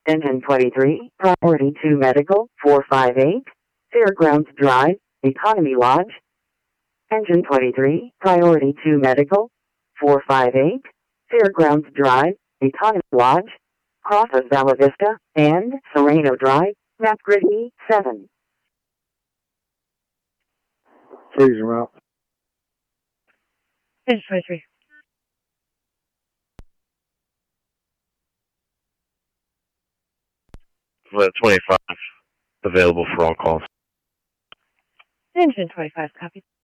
Engine 23, Priority 2 Medical, 458, Fairgrounds Drive, Economy Lodge. Engine 23, Priority 2 Medical, 458, Fairgrounds Drive, Economy Lodge, crosses Bella Vista, and Sereno Drive, map grid E7. Please route. Engine 23. Flight 25, available for all calls. Engine 25, copy.